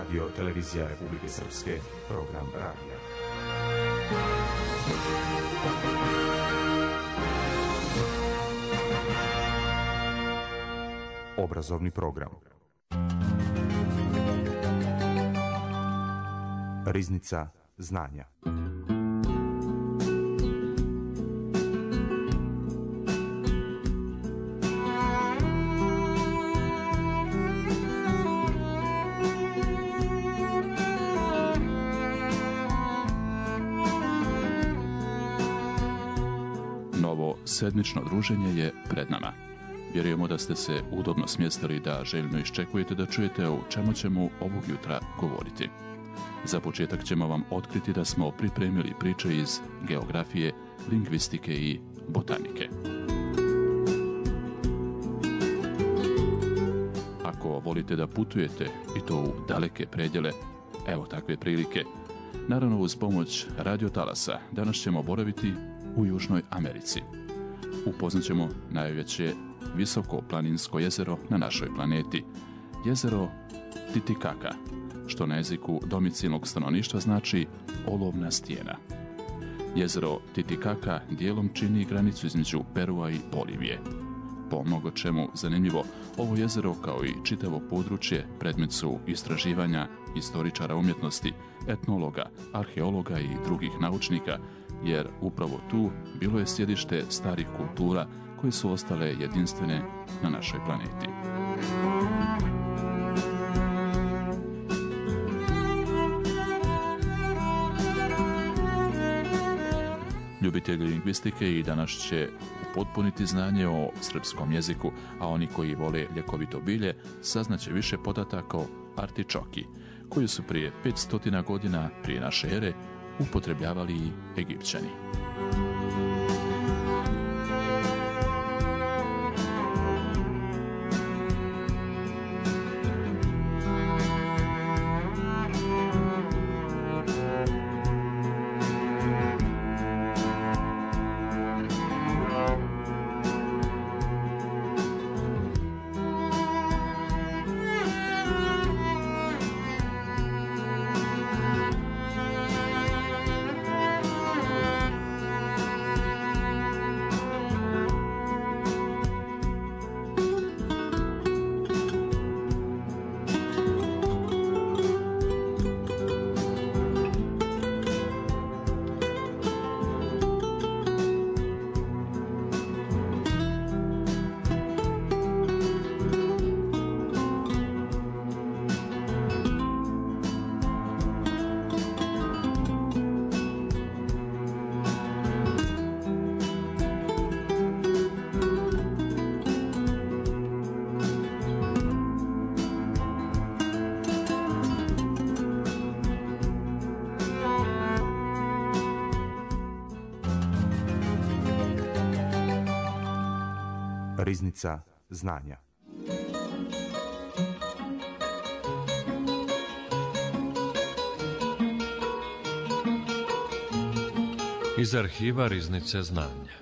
Radio Televizija Republike Srpske, program radija. Obrazovni program. Riznica znanja. Novo sedmično druženje je pred nama. Vjerujemo da ste se udobno smjestili, da željno iščekujete da čujete o čemu ćemo ovog jutra govoriti. Za početak ćemo vam otkriti da smo pripremili priče iz geografije, lingvistike i botanike. Ako volite da putujete, i to u daleke predjele, evo takve prilike. Naravno, uz pomoć radiotalasa danas ćemo boraviti u Južnoj Americi. Upoznat ćemo najveće visokoplaninsko jezero na našoj planeti, jezero Titicaca, što na jeziku domicilnog stanovništva znači olovna stijena. Jezero Titicaca dijelom čini granicu između Perua i Bolivije. Po mnogo čemu zanimljivo, ovo jezero kao i čitavo područje predmet su istraživanja istoričara umjetnosti, etnologa, arheologa i drugih naučnika, jer upravo tu bilo je sjedište starih kultura koje su ostale jedinstvene na našoj planeti. Ljubitelji lingvistike i danas će upotpuniti znanje o srpskom jeziku, a oni koji vole ljekovito bilje saznaće više podataka o artičoki, koju su prije 500 godina prije naše ere upotrebljavali i Egipćani. Riznica znanja. Iz arhiva Riznice znanja.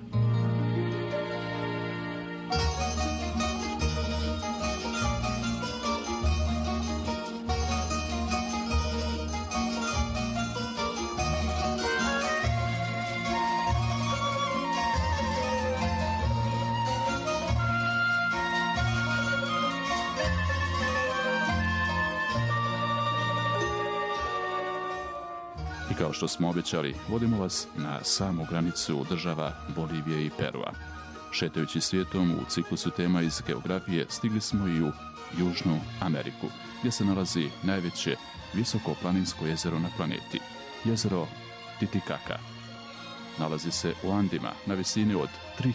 Kao što smo obećali, vodimo vas na samu granicu država Bolivije i Perua. Šetajući svijetom u ciklusu tema iz geografije, stigli smo i u Južnu Ameriku, gdje se nalazi najveće visokoplaninsko jezero na planeti, jezero Titicaca. Nalazi se u Andima na visini od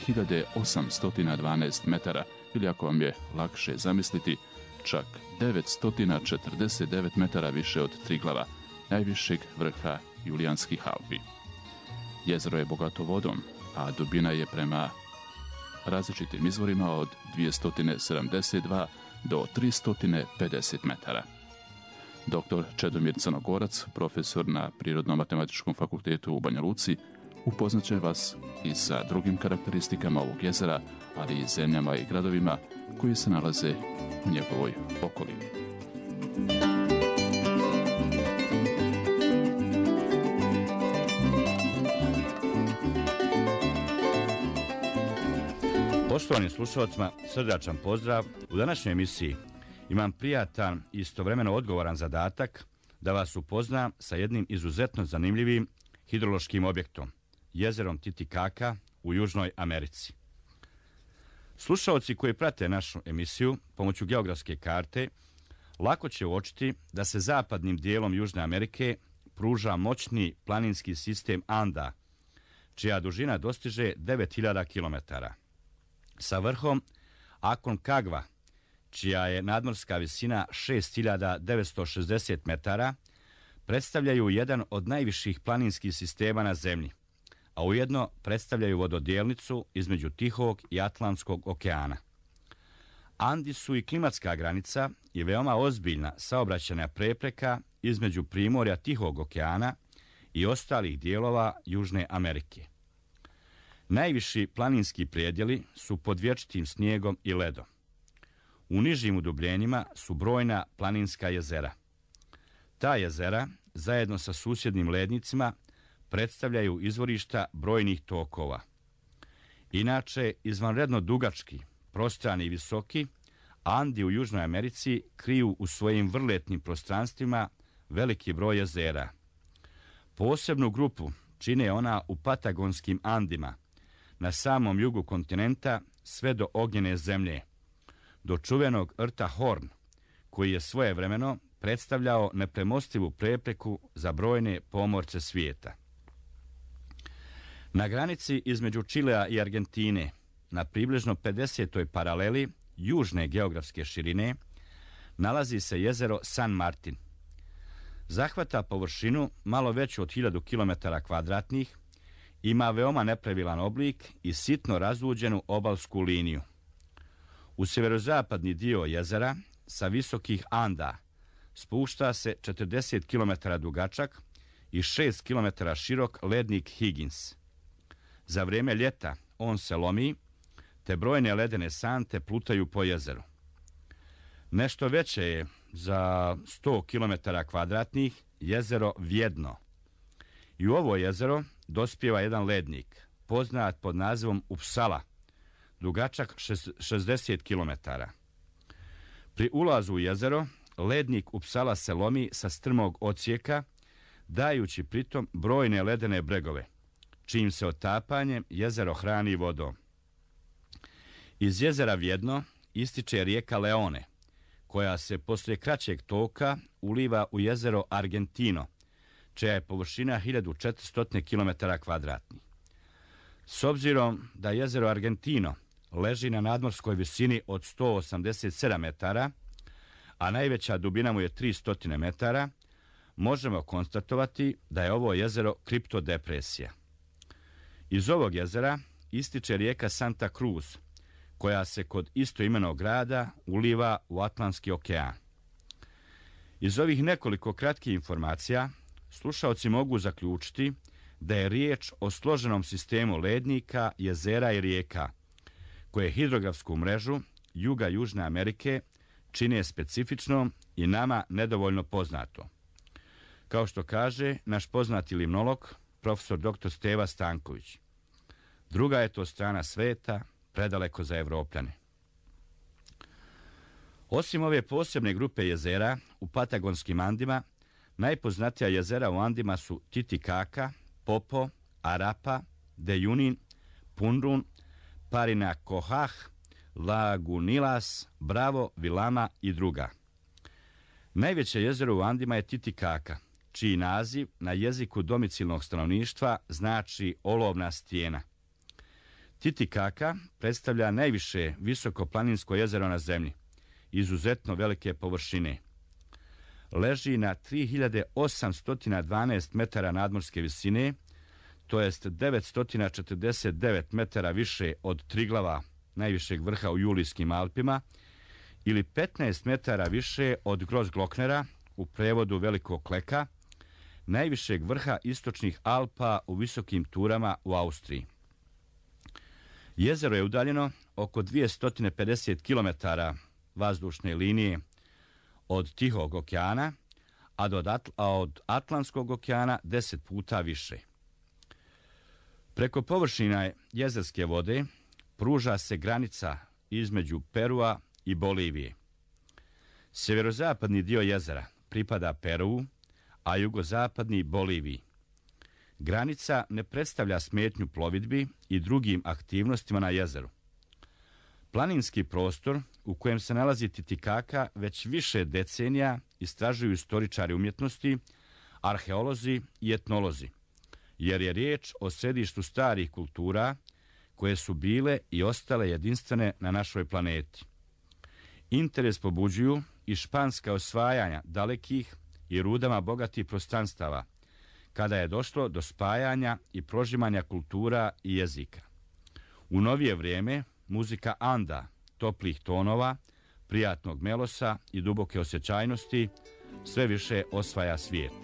3812 metara, ili ako vam je lakše zamisliti, čak 949 metara više od Triglava, najvišeg vrha Julijanskih Alpi. Jezero je bogato vodom, a dubina je prema različitim izvorima od 272 do 350 metara. Dr. Čedomir Crnogorac, profesor na Prirodno-matematičkom fakultetu u Banja Luci, upoznat će vas i sa drugim karakteristikama ovog jezera, ali i zemljama i gradovima koji se nalaze u njegovoj okolini. Poštovanim slušalcima, srdačan pozdrav. U današnjoj emisiji imam prijatan i istovremeno odgovoran zadatak da vas upoznam sa jednim izuzetno zanimljivim hidrološkim objektom, jezerom Titicaca u Južnoj Americi. Slušalci koji prate našu emisiju pomoću geografske karte lako će uočiti da se zapadnim dijelom Južne Amerike pruža moćni planinski sistem Anda, čija dužina dostiže 9000 km. Sa vrhom Aconcagua, čija je nadmorska visina 6960 metara, predstavljaju jedan od najviših planinskih sistema na zemlji, a ujedno predstavljaju vododijelnicu između Tihog i Atlantskog okeana. Andi su i klimatska granica i veoma ozbiljna saobraćajna prepreka između primorja Tihog okeana i ostalih dijelova Južne Amerike. Najviši planinski predjeli su pod vječitim snijegom i ledom. U nižim udubljenjima su brojna planinska jezera. Ta jezera, zajedno sa susjednim lednicima, predstavljaju izvorišta brojnih tokova. Inače, izvanredno dugački, prostrani i visoki, Andi u Južnoj Americi kriju u svojim vrletnim prostranstvima veliki broj jezera. Posebnu grupu čine ona u Patagonskim Andima, na samom jugu kontinenta sve do Ognjene zemlje, do čuvenog rta Horn, koji je svojevremeno predstavljao nepremostivu prepreku za brojne pomorce svijeta. Na granici između Čilea i Argentine, na približno 50. paraleli južne geografske širine, nalazi se jezero San Martin. Zahvata površinu malo veću od 1000 km2, ima veoma nepravilan oblik i sitno razluđenu obalsku liniju. U sjeverozapadni dio jezera sa visokih Anda spušta se 40 km dugačak i 6 km širok lednik Higgins. Za vrijeme ljeta on se lomi, te brojne ledene sante plutaju po jezeru. Nešto veće je za 100 km2 jezero Vjedno. I u ovo jezero dospijeva jedan lednik, poznat pod nazivom Uppsala, dugačak 60 km. Pri ulazu u jezero, lednik Uppsala se lomi sa strmog odsjeka, dajući pritom brojne ledene bregove, čijim se otapanjem jezero hrani vodom. Iz jezera Vjedno ističe rijeka Leone, koja se poslije kraćeg toka uliva u jezero Argentino, čija je površina 1400 km2. S obzirom da jezero Argentino leži na nadmorskoj visini od 187 metara, a najveća dubina mu je 300 metara, možemo konstatovati da je ovo jezero kriptodepresija. Iz ovog jezera ističe rijeka Santa Cruz, koja se kod istoimenog grada uliva u Atlantski okean. Iz ovih nekoliko kratkih informacija slušaoci mogu zaključiti da je riječ o složenom sistemu lednika, jezera i rijeka, koje hidrografsku mrežu juga Južne Amerike čine specifičnom i nama nedovoljno poznato. Kao što kaže naš poznati limnolog, profesor dr. Steva Stanković, druga je to strana sveta, predaleko za Evropljane. Osim ove posebne grupe jezera u Patagonskim Andima, najpoznatija jezera u Andima su Titicaca, Popo, Arapa, Dejunin, Punrun, Parinacohah, Lagunilas, Bravo, Vilama i druga. Najveće jezero u Andima je Titicaca, čiji naziv na jeziku domicilnog stanovništva znači olovna stijena. Titicaca predstavlja najviše visokoplaninsko jezero na zemlji, izuzetno velike površine. Leži na 3812 metara nadmorske visine, to jest 949 metara više od Triglava, najvišeg vrha u Julijskim Alpima, ili 15 metara više od Grossglocknera, u prevodu Velikog Kleka, najvišeg vrha istočnih Alpa u visokim Turama u Austriji. Jezero je udaljeno oko 250 km vazdušne linije od Tihog okeana, a od Atlantskog okeana 10 puta više. Preko površina jezerske vode pruža se granica između Perua i Bolivije. Sjeverozapadni dio jezera pripada Peruu, a jugozapadni Boliviji. Granica ne predstavlja smetnju plovidbi i drugim aktivnostima na jezeru. Planinski prostor u kojem se nalazi Titicaca već više decenija istražuju istoričari umjetnosti, arheolozi i etnolozi, jer je riječ o središtu starih kultura koje su bile i ostale jedinstvene na našoj planeti. Interes pobuđuju i španska osvajanja dalekih i rudama bogatih prostranstava, kada je došlo do spajanja i prožimanja kultura i jezika. U novije vrijeme muzika anda, toplih tonova, prijatnog melosa i duboke osjećajnosti sve više osvaja svijet.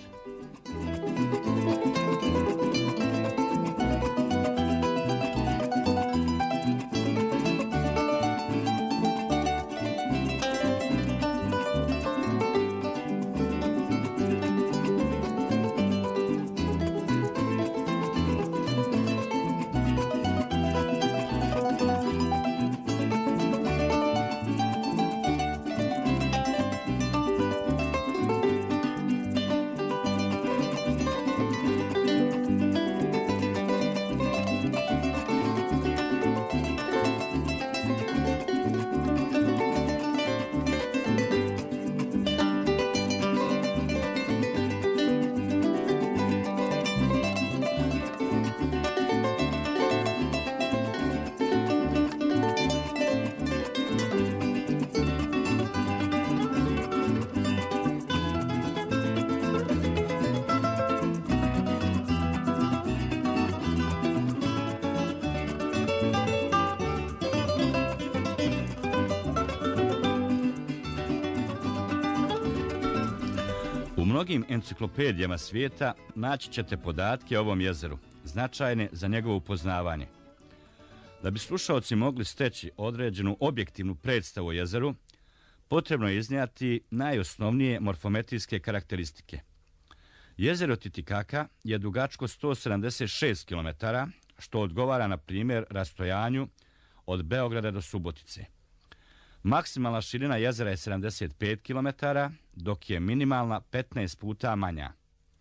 U mnogim enciklopedijama svijeta naći ćete podatke o ovom jezeru, značajne za njegovo upoznavanje. Da bi slušaoci mogli steći određenu objektivnu predstavu o jezeru, potrebno je iznijeti najosnovnije morfometrijske karakteristike. Jezero Titicaca je dugačko 176 km, što odgovara na primjer rastojanju od Beograda do Subotice. Maksimalna širina jezera je 75 km, dok je minimalna 15 puta manja.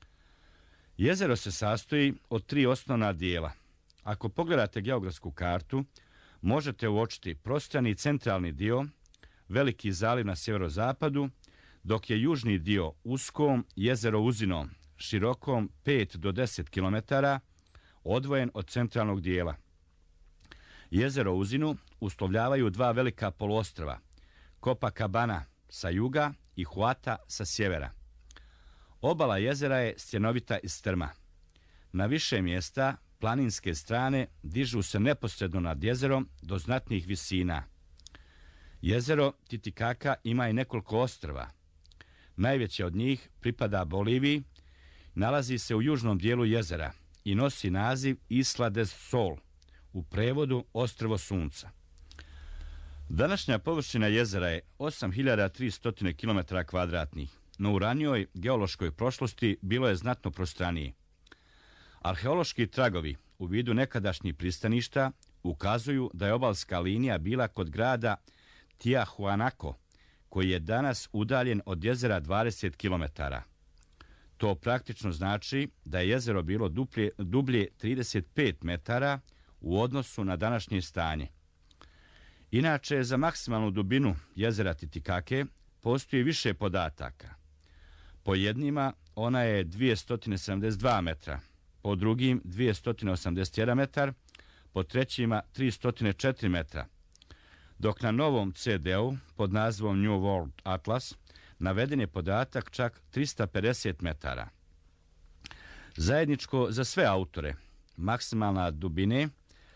Jezero se sastoji od 3 osnovna dijela. Ako pogledate geografsku kartu, možete uočiti prostrani centralni dio, veliki zaliv na sjeverozapadu, dok je južni dio uskom jezero uzinom, širokom 5 do 10 km, odvojen od centralnog dijela. Jezero uzinu uslovljavaju 2 velika poluostrva, Copacabana sa juga i Huata sa sjevera. Obala jezera je stjenovita i strma. Na više mjesta planinske strane dižu se neposredno nad jezerom do znatnih visina. Jezero Titicaca ima i nekoliko ostrva. Najveće od njih pripada Boliviji, nalazi se u južnom dijelu jezera i nosi naziv Isla del Sol, u prevodu ostrvo sunca. Današnja površina jezera je 8300 km2, no u ranijoj geološkoj prošlosti bilo je znatno prostranije. Arheološki tragovi u vidu nekadašnjih pristaništa ukazuju da je obalska linija bila kod grada Tiahuanaco, koji je danas udaljen od jezera 20 km. To praktično znači da je jezero bilo dublje 35 metara u odnosu na današnje stanje. Inače, za maksimalnu dubinu jezera Titicaca postoji više podataka. Po jednima ona je 272 metra, po drugim 281 metar, po trećima 304 metra, dok na novom CD-u pod nazivom New World Atlas naveden je podatak čak 350 metara. Zajedničko za sve autore, maksimalna dubine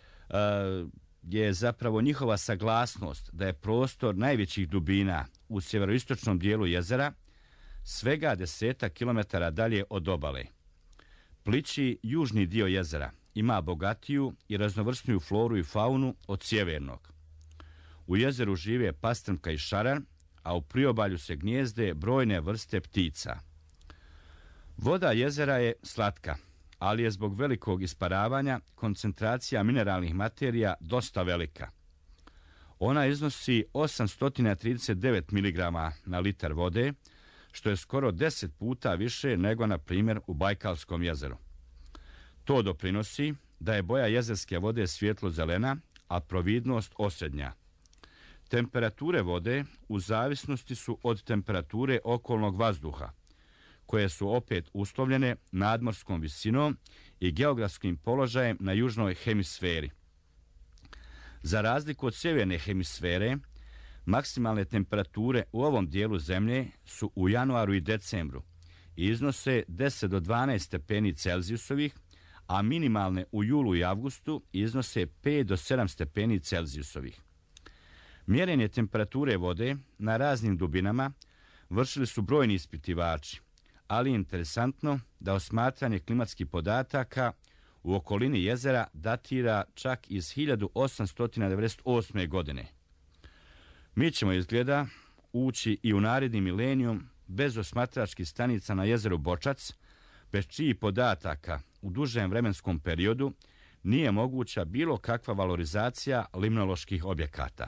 je zapravo njihova saglasnost da je prostor najvećih dubina u sjeveroistočnom dijelu jezera svega 10 kilometara dalje od obale. Plići južni dio jezera ima bogatiju i raznovrsniju floru i faunu od sjevernog. U jezeru žive pastrmka i šaran, a u priobalju se gnijezde brojne vrste ptica. Voda jezera je slatka, ali je zbog velikog isparavanja koncentracija mineralnih materija dosta velika. Ona iznosi 839 mg na litar vode, što je skoro 10 puta više nego, na primjer, u Bajkalskom jezeru. To doprinosi da je boja jezerske vode svjetlo-zelena, a providnost osrednja. Temperature vode u zavisnosti su od temperature okolnog vazduha, koje su opet uslovljene nadmorskom visinom i geografskim položajem na južnoj hemisferi. Za razliku od sjeverne hemisfere, maksimalne temperature u ovom dijelu zemlje su u januaru i decembru i iznose 10 do 12 stepeni Celzijusovih, a minimalne u julu i avgustu iznose 5 do 7 stepeni Celzijusovih. Mjerenje temperature vode na raznim dubinama vršili su brojni ispitivači, ali je interesantno da osmatranje klimatskih podataka u okolini jezera datira čak iz 1898. godine. Mi ćemo izgleda ući i u naredni milenijum bez osmatračkih stanica na jezeru Bočac, bez čijih podataka u dužem vremenskom periodu nije moguća bilo kakva valorizacija limnoloških objekata.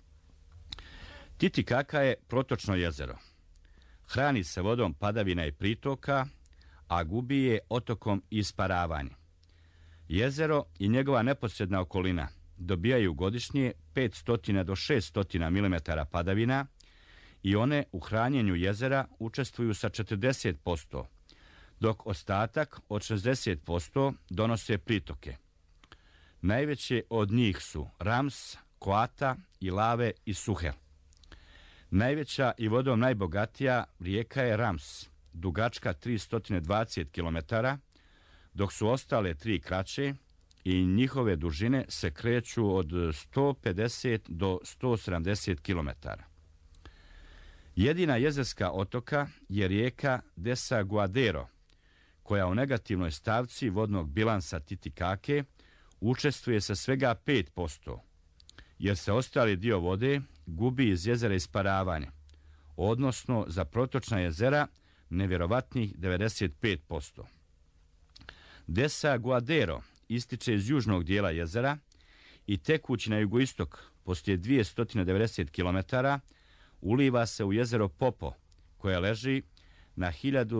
Titicacá je protočno jezero. Hrani se vodom padavina i pritoka, a gubi je otokom i isparavanje. Jezero i njegova neposredna okolina dobijaju godišnje 500 do 600 mm padavina i one u hranjenju jezera učestvuju sa 40%, dok ostatak od 60% donose pritoke. Najveće od njih su Rams, Coata, Ilave i Suhel. Najveća i vodom najbogatija rijeka je Rams, dugačka 320 km, dok su ostale tri kraće i njihove dužine se kreću od 150 do 170 km. Jedina jezerska otoka je rijeka Desaguadero, koja u negativnoj stavci vodnog bilansa Titicake učestvuje sa svega 5%, jer se ostali dio vode gubi iz jezera isparavanja, odnosno za protočna jezera nevjerovatnih 95%. Desaguadero ističe iz južnog dijela jezera i tekući na jugoistok poslije 290 km uliva se u jezero Popo, koje leži na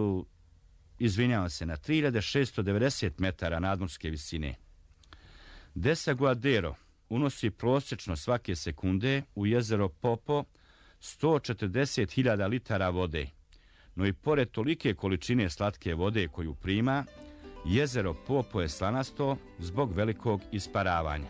3690 metara nadmorske visine. Desaguadero unosi prosječno svake sekunde u jezero Popo 140.000 litara vode, no i pored tolike količine slatke vode koju prima, jezero Popo je slanasto zbog velikog isparavanja.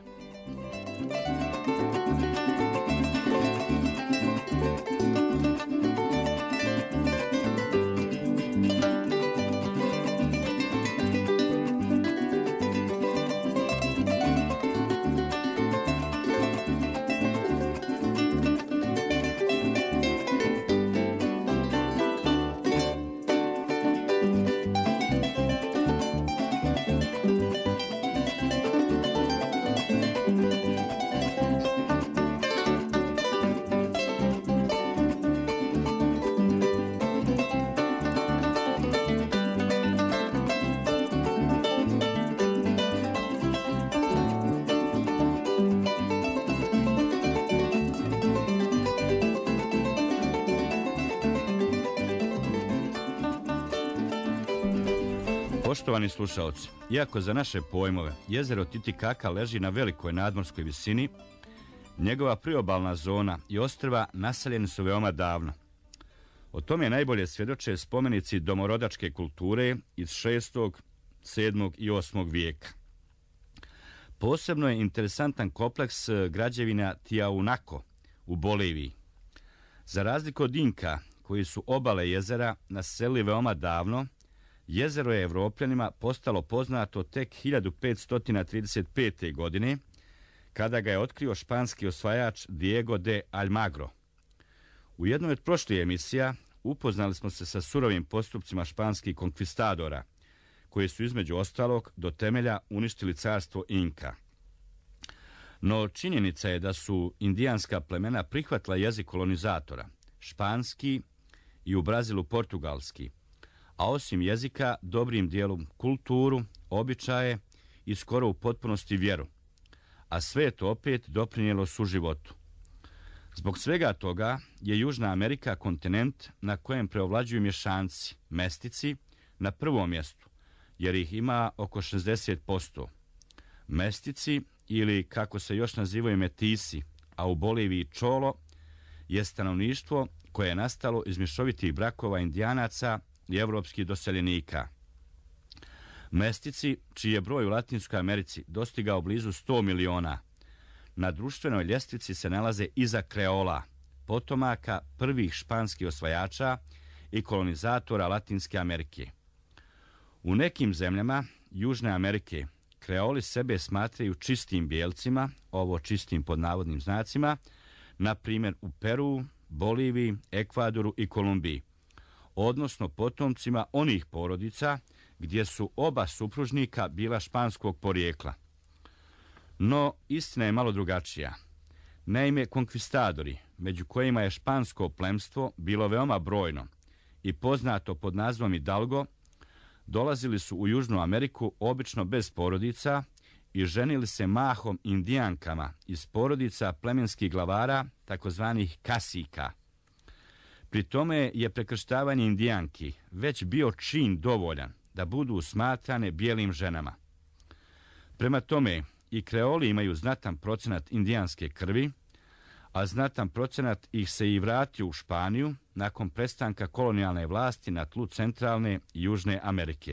Poštovani slušaoci, iako za naše pojmove jezero Titicaca leži na velikoj nadmorskoj visini, njegova priobalna zona i ostrva naseljeni su veoma davno. O tome najbolje svjedoče spomenici domorodačke kulture iz 6., 7. i 8. vijeka. Posebno je interesantan kompleks građevina Tiahuanaco u Boliviji. Za razliku od Inka, koji su obale jezera naselili veoma davno, jezero je Evropljanima postalo poznato tek 1535. godine, kada ga je otkrio španski osvajač Diego de Almagro. U jednoj od prošlih emisija upoznali smo se sa surovim postupcima španskih konkvistadora, koji su između ostalog do temelja uništili carstvo Inka. No činjenica je da su indijanska plemena prihvatila jezik kolonizatora, španski i u Brazilu portugalski, a osim jezika dobrim dijelom kulturu, običaje i skoro u potpunosti vjeru, a sve je to opet doprinijelo suživotu. Zbog svega toga je Južna Amerika kontinent na kojem preovlađuju mješanci, mestici, na prvom mjestu, jer ih ima oko 60%. Mestici, ili kako se još nazivaju metisi, a u Boliviji čolo, je stanovništvo koje je nastalo iz mješovitih brakova indijanaca i evropskih doseljenika. Mestici, čiji je broj u Latinskoj Americi dostigao blizu 100 miliona, na društvenoj ljestvici se nalaze iza kreola, potomaka prvih španskih osvajača i kolonizatora Latinske Amerike. U nekim zemljama Južne Amerike kreoli sebe smatraju čistim bijelcima, ovo čistim pod navodnim znacima, na primjer u Peru, Boliviji, Ekvadoru i Kolumbiji, odnosno potomcima onih porodica gdje su oba supružnika bila španskog porijekla. No, istina je malo drugačija. Naime, konkvistadori, među kojima je špansko plemstvo bilo veoma brojno i poznato pod nazvom Hidalgo, dolazili su u Južnu Ameriku obično bez porodica i ženili se mahom indijankama iz porodica plemenskih glavara, takozvanih kasika. Pri tome je prekrštavanje indijanki već bio čin dovoljan da budu smatrane bijelim ženama. Prema tome, i kreoli imaju znatan procenat indijanske krvi, a znatan procenat ih se i vratio u Španiju nakon prestanka kolonijalne vlasti na tlu centralne i Južne Amerike.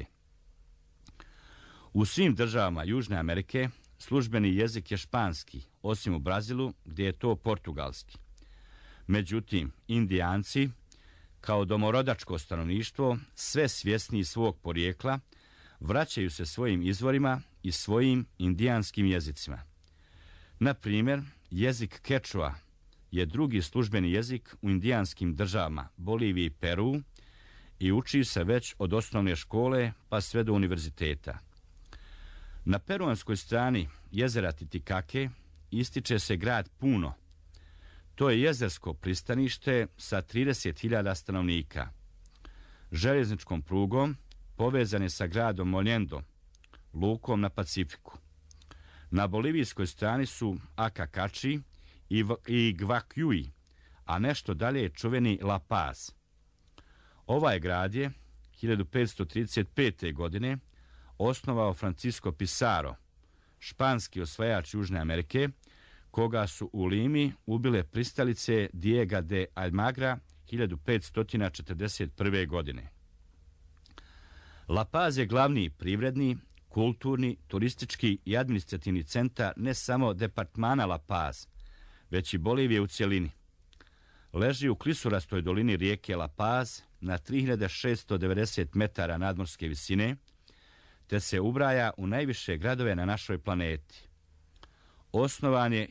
U svim državama Južne Amerike službeni jezik je španski, osim u Brazilu gdje je to portugalski. Međutim, indijanci, kao domorodačko stanovništvo, sve svjesniji svog porijekla, vraćaju se svojim izvorima i svojim indijanskim jezicima. Na primjer, jezik kečua je drugi službeni jezik u indijanskim državama Boliviji i Peru i uči se već od osnovne škole pa sve do univerziteta. Na peruanskoj strani jezera Titicake ističe se grad Puno. To je jezersko pristanište sa 30.000 stanovnika. Željezničkom prugom povezan je sa gradom Moljendo, lukom na Pacifiku. Na bolivijskoj strani su Acacacci i Guacuy, a nešto dalje je čuveni La Paz. Ovaj grad je 1535. godine osnovao Francisco Pizarro, španski osvajač Južne Amerike, koga su u Limi ubile pristalice Diego de Almagra 1541. godine. La Paz je glavni privredni, kulturni, turistički i administrativni centar ne samo departmana La Paz, već i Bolivije u cjelini. Leži u klisurastoj dolini rijeke La Paz na 3690 metara nadmorske visine, te se ubraja u najviše gradove na našoj planeti. Osnovan je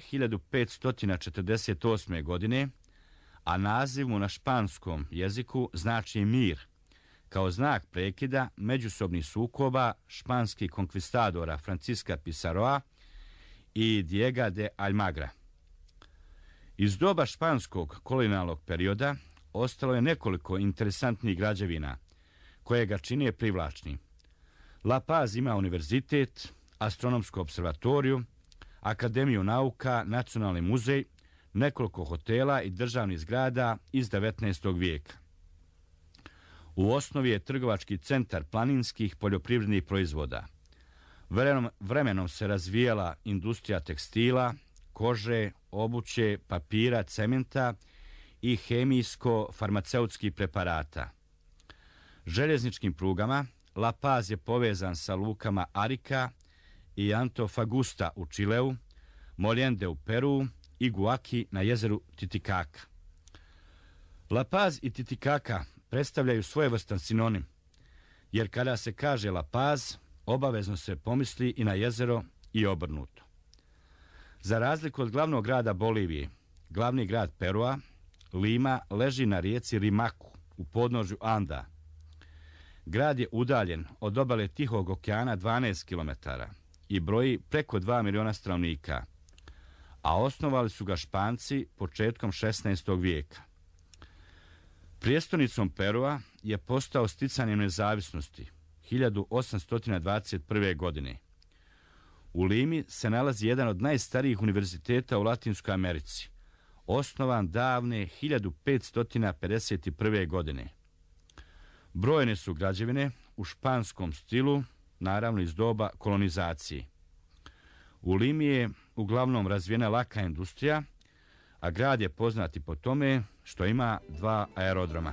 1548. godine, a naziv mu na španskom jeziku znači mir, kao znak prekida međusobnih sukoba španskih konkvistadora Francisca Pizarroa i Diego de Almagra. Iz doba španskog kolonijalnog perioda ostalo je nekoliko interesantnih građevina koje ga čine privlačnim. La Paz ima univerzitet, astronomsku observatoriju, akademiju nauka, nacionalni muzej, nekoliko hotela i državnih zgrada iz 19. vijeka. U osnovi je trgovački centar planinskih poljoprivrednih proizvoda. Vremenom se razvijala industrija tekstila, kože, obuće, papira, cementa i hemijsko-farmaceutskih preparata. Željezničkim prugama La Paz je povezan sa lukama Arica i Antofagasta u Čileu, Moljende u Peru i Guaki na jezeru Titicaca. La Paz i Titicaca predstavljaju svojevrstan sinonim, jer kada se kaže La Paz, obavezno se pomisli i na jezero i obrnuto. Za razliku od glavnog grada Bolivije, glavni grad Perua, Lima, leži na rijeci Rimaku u podnožju Anda. Grad je udaljen od obale Tihog okeana 12 km i broji preko 2 miliona stanovnika, a osnovali su ga Španci početkom 16. vijeka. Prijestolnicom Perua je postao sticanjem nezavisnosti 1821. godine. U Limi se nalazi jedan od najstarijih univerziteta u Latinskoj Americi, osnovan davne 1551. godine. Brojne su građevine u španskom stilu, naravno iz doba kolonizacije. U Limi je uglavnom razvijena laka industrija, a grad je poznat i po tome što ima 2 aerodroma.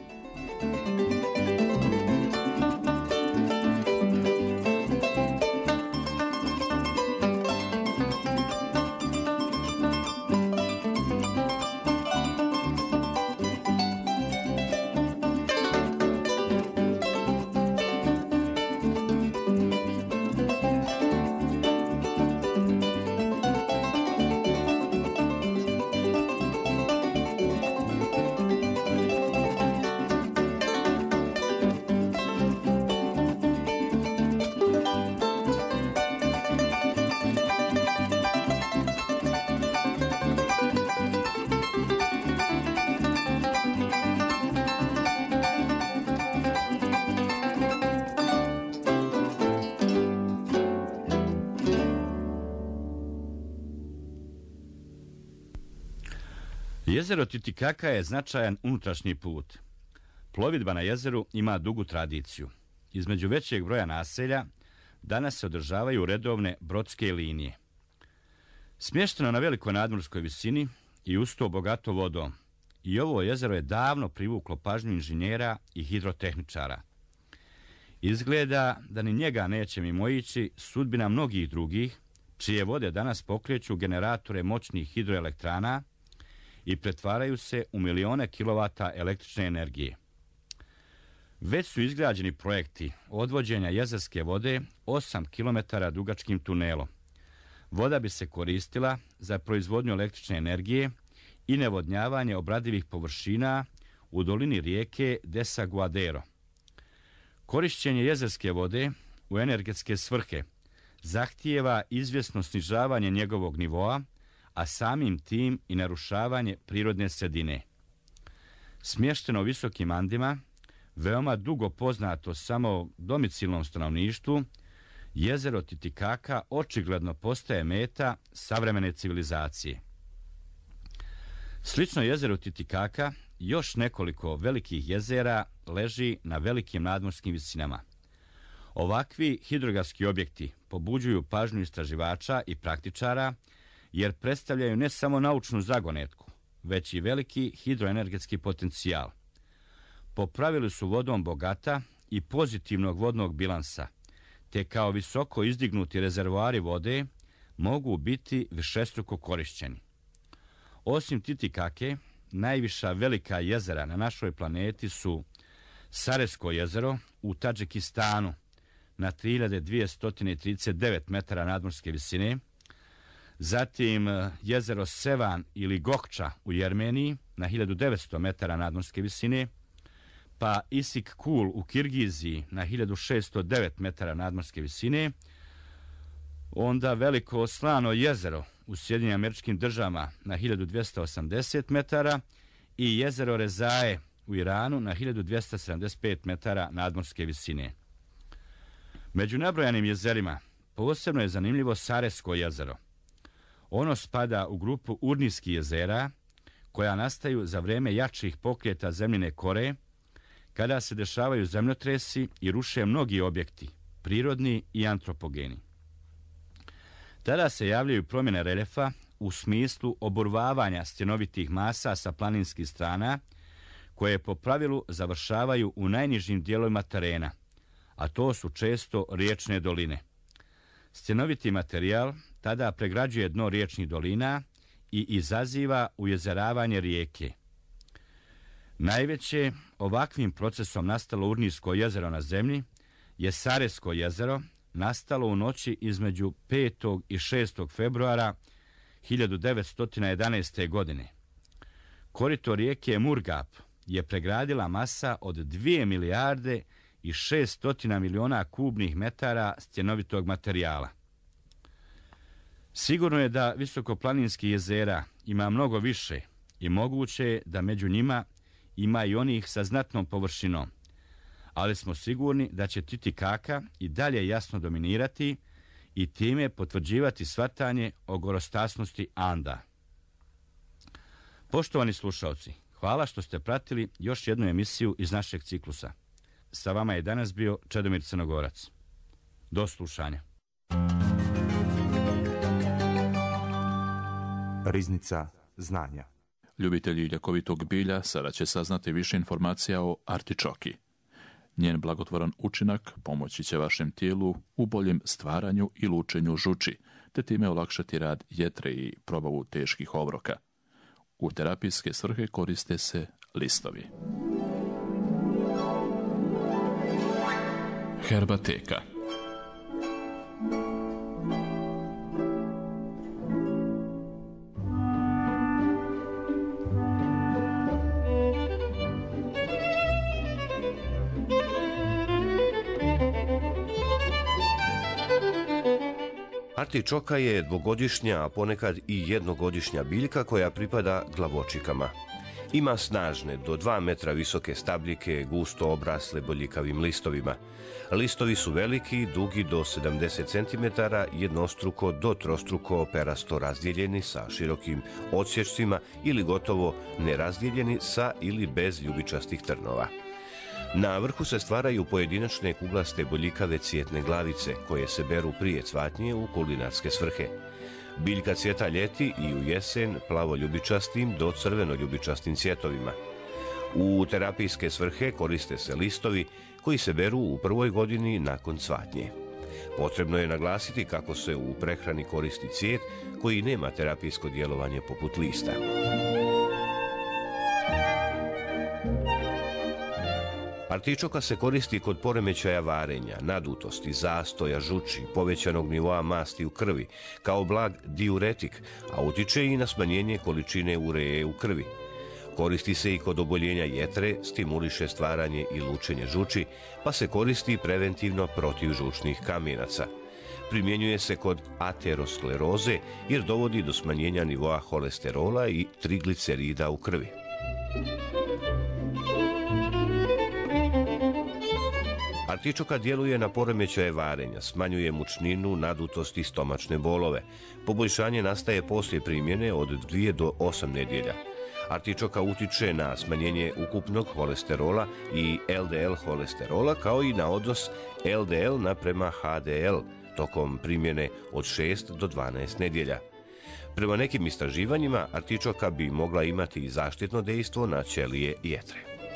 Jezero Titicaca je značajan unutrašnji put. Plovidba na jezeru ima dugu tradiciju. Između većeg broja naselja danas se održavaju redovne brodske linije. Smješteno na velikoj nadmorskoj visini i uz to bogato vodom, i ovo jezero je davno privuklo pažnju inženjera i hidrotehničara. Izgleda da ni njega neće mimoići sudbina mnogih drugih, čije vode danas pokreću generatore moćnih hidroelektrana i pretvaraju se u milione kilovata električne energije. Već su izgrađeni projekti odvođenja jezerske vode 8 km dugačkim tunelom. Voda bi se koristila za proizvodnju električne energije i navodnjavanje obradivih površina u dolini rijeke Desaguadero. Korišćenje jezerske vode u energetske svrhe zahtijeva izvjesno snižavanje njegovog nivoa, a samim tim i narušavanje prirodne sredine. Smješteno u visokim Andima, veoma dugo poznato samo domicilnom stanovništvu, jezero Titicaca očigledno postaje meta savremene civilizacije. Slično jezeru Titicaca, još nekoliko velikih jezera leži na velikim nadmorskim visinama. Ovakvi hidrografski objekti pobuđuju pažnju istraživača i praktičara, jer predstavljaju ne samo naučnu zagonetku, već i veliki hidroenergetski potencijal. Po pravilu su vodom bogata i pozitivnog vodnog bilansa, te kao visoko izdignuti rezervoari vode mogu biti višestruko korišćeni. Osim Titicake, najviša velika jezera na našoj planeti su Saresko jezero u Tadžikistanu na 3239 metara nadmorske visine, zatim jezero Sevan ili Gokča u Jermeniji na 1900 metara nadmorske visine, pa Isik Kul u Kirgiziji na 1609 metara nadmorske visine, onda veliko Slano jezero u Sjedinjenim Američkim Državama na 1280 metara i jezero Rezae u Iranu na 1275 metara nadmorske visine. Među nabrojanim jezerima posebno je zanimljivo Saresko jezero. Ono spada u grupu urnijskih jezera koja nastaju za vrijeme jačih pokreta zemljine kore, kada se dešavaju zemljotresi i ruše mnogi objekti, prirodni i antropogeni. Tada se javljaju promjene reljefa u smislu oburvavanja stjenovitih masa sa planinskih strana, koje po pravilu završavaju u najnižim dijelovima terena, a to su često riječne doline. Stjenoviti materijal tada pregrađuje dno riječnih dolina i izaziva ujezeravanje rijeke. Najveće ovakvim procesom nastalo urnijsko jezero na zemlji je Saresko jezero, nastalo u noći između 5. i 6. februara 1911. godine. Korito rijeke Murgab je pregradila masa od 2 milijarde i 600 miliona kubnih metara stjenovitog materijala. Sigurno je da visokoplaninskih jezera ima mnogo više i moguće je da među njima ima i onih sa znatnom površinom, ali smo sigurni da će Titikaka i dalje jasno dominirati i time potvrđivati shvatanje o gorostasnosti Anda. Poštovani slušalci, hvala što ste pratili još jednu emisiju iz našeg ciklusa. Sa vama je danas bio Čedomir Crnogorac. Do slušanja. Riznica znanja. Ljubitelji ljekovitog bilja sada će saznati više informacija o artičoki. Njen blagotvoran učinak pomoći će vašem tijelu u boljem stvaranju i lučenju žuči, te time olakšati rad jetre i probavu teških obroka. U terapijske svrhe koriste se listovi. Herbateka. Artičoka je dvogodišnja, a ponekad i jednogodišnja biljka koja pripada glavočikama. Ima snažne, do 2 metra visoke stabljike, gusto obrasle boljikavim listovima. Listovi su veliki, dugi do 70 cm, jednostruko do trostruko perasto razdijeljeni sa širokim odsječcima ili gotovo nerazdijeljeni sa ili bez ljubičastih trnova. Na vrhu se stvaraju pojedinačne kuglaste boljikave cvjetne glavice koje se beru prije cvatnje u kulinarske svrhe. Biljka cvjeta ljeti i u jesen plavo-ljubičastim do crveno-ljubičastim cvjetovima. U terapijske svrhe koriste se listovi koji se beru u prvoj godini nakon cvatnje. Potrebno je naglasiti kako se u prehrani koristi cvijet koji nema terapijsko djelovanje poput lista. Artičoka se koristi kod poremećaja varenja, nadutosti, zastoja, žuči, povećanog nivoa masti u krvi, kao blag diuretik, a utiče i na smanjenje količine ureje u krvi. Koristi se i kod oboljenja jetre, stimuliše stvaranje i lučenje žuči, pa se koristi preventivno protiv žučnih kamenaca. Primjenjuje se kod ateroskleroze jer dovodi do smanjenja nivoa holesterola i triglicerida u krvi. Artičoka djeluje na poremećaje varenja, smanjuje mučninu, nadutost i stomačne bolove. Poboljšanje nastaje poslije primjene od 2 do 8 nedjelja. Artičoka utiče na smanjenje ukupnog holesterola i LDL holesterola, kao i na odnos LDL naprema HDL tokom primjene od 6 do 12 nedjelja. Prema nekim istraživanjima, artičoka bi mogla imati i zaštitno dejstvo na ćelije i jetre.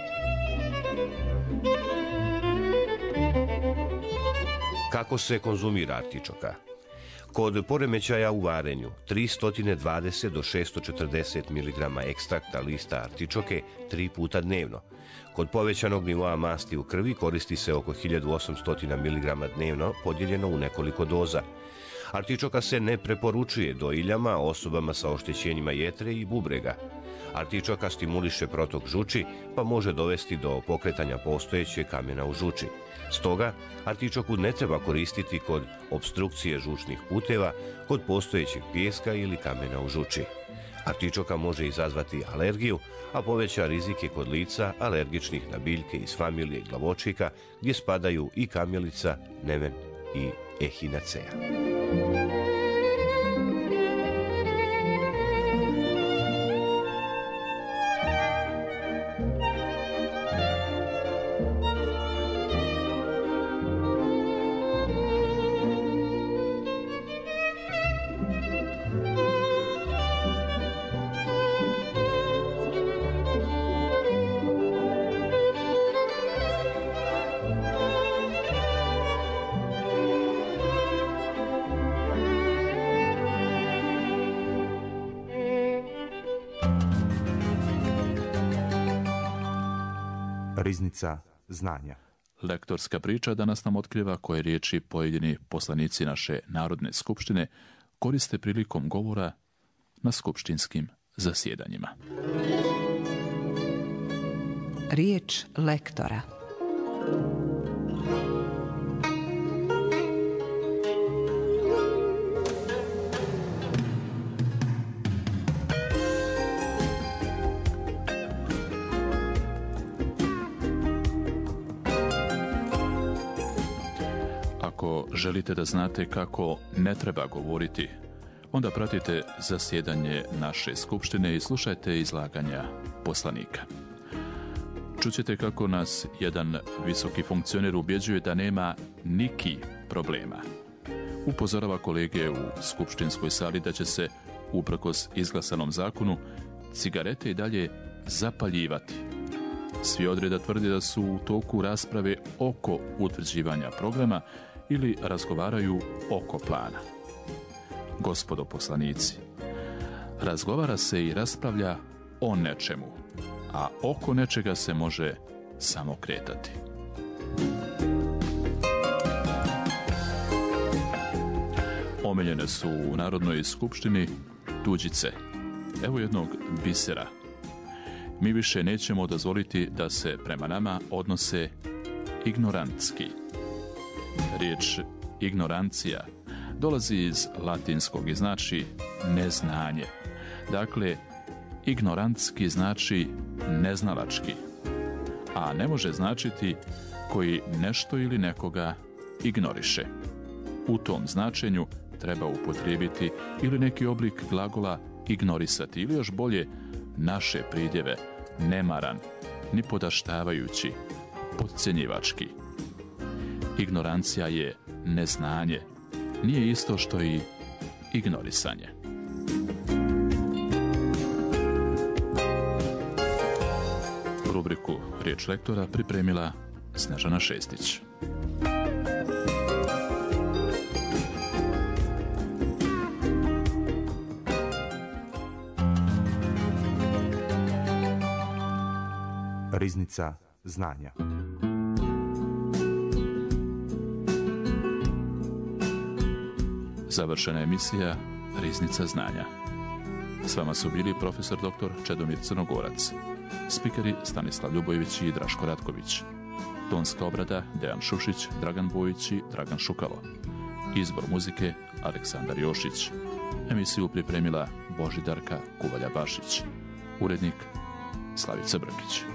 Kako se konzumira artičoka? Kod poremećaja u varenju 320 do 640 mg ekstrakta lista artičoke 3 puta dnevno. Kod povećanog nivoa masti u krvi koristi se oko 1800 mg dnevno podijeljeno u nekoliko doza. Artičoka se ne preporučuje dojiljama, osobama sa oštećenjima jetre i bubrega. Artičoka stimuliše protok žuči pa može dovesti do pokretanja postojeće kamena u žuči. Stoga, artičoku ne treba koristiti kod opstrukcije žučnih puteva, kod postojećeg pijeska ili kamena u žuči. Artičoka može izazvati alergiju, a poveća rizike kod lica alergičnih na biljke iz familije glavočika, gdje spadaju i kamilica, neven i echinacea. Riznica znanja. Lektorska priča danas nam otkriva koje riječi pojedini poslanici naše Narodne skupštine koriste prilikom govora na skupštinskim zasjedanjima. Riječ lektora. želite da znate kako ne treba govoriti, onda pratite zasjedanje naše skupštine i slušajte izlaganja poslanika. Čućete kako nas jedan visoki funkcioner ubjeđuje da nema niki problema. Upozorava kolege u skupštinskoj sali da će se, uprkos izglasanom zakonu, cigarete i dalje zapaljivati. Svi odreda tvrde da su u toku rasprave oko utvrđivanja programa ili razgovaraju oko plana. Gospodo poslanici, razgovara se i raspravlja o nečemu, a oko nečega se može samo kretati. Omiljene su u Narodnoj skupštini tuđice. Evo jednog bisera. Mi više nećemo dozvoliti da se prema nama odnose ignorantski. Riječ ignorancija dolazi iz latinskog i znači neznanje. Dakle, ignorantski znači neznalački, a ne može značiti koji nešto ili nekoga ignoriše. U tom značenju treba upotrijebiti ili neki oblik glagola ignorisati, ili još bolje naše pridjeve nemaran, ni podaštavajući, podcjenjivački. Ignorancija je neznanje, nije isto što i ignorisanje. Rubriku Riječ lektora pripremila Snežana Šestić. Riznica znanja. Završena emisija Riznica znanja. S vama su bili profesor dr. Čedomir Crnogorac, spikeri Stanislav Ljubojević i Draško Ratković, tonska obrada Dejan Šušić, Dragan Bojić i Dragan Šukalo, izbor muzike Aleksandar Jošić, emisiju pripremila Božidarka Kuvalja Bašić, urednik Slavica Brkić.